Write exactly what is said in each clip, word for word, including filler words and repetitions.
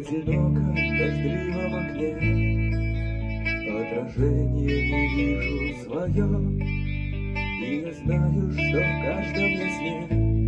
одиноко в дождливом окне, отражение не вижу свое, и я знаю, что в каждом мне сне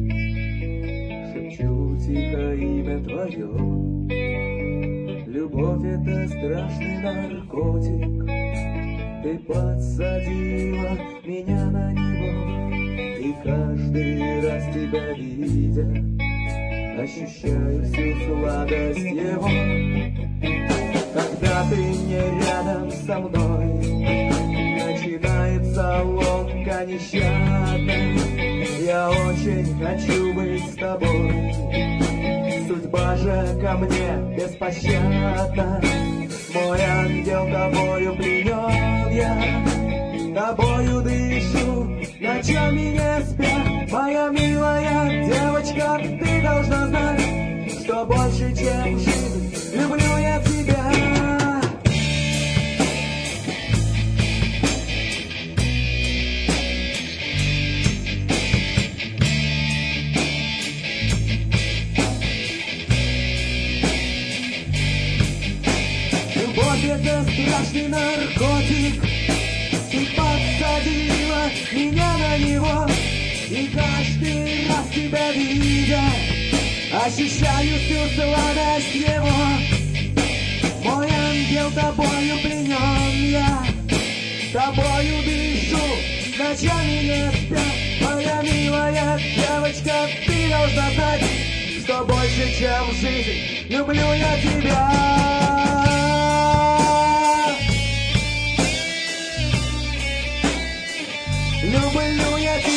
шепчу тихо имя твое. Любовь — это страшный наркотик, ты подсадила меня на него, и каждый раз тебя видя, ощущаю всю сладость его. Когда ты не рядом со мной, начинается ломка нещадная. Я очень хочу быть с тобой, судьба же ко мне беспощадна. Мой ангел, тобою пленен я, тобою дышу, ночами не спя. Моя милая девочка, ты должна знать, что больше, чем жизнь, люблю я тебя. Любовь — это страшный наркотик, ты подсадила меня на него, и каждый раз тебя видя, ощущаю всю сладость его. Мой ангел, тобою пленен я, тобою дышу, ночами не спя. Моя милая девочка, ты должна знать, что больше, чем жизнь, люблю я тебя. Люблю я тебя.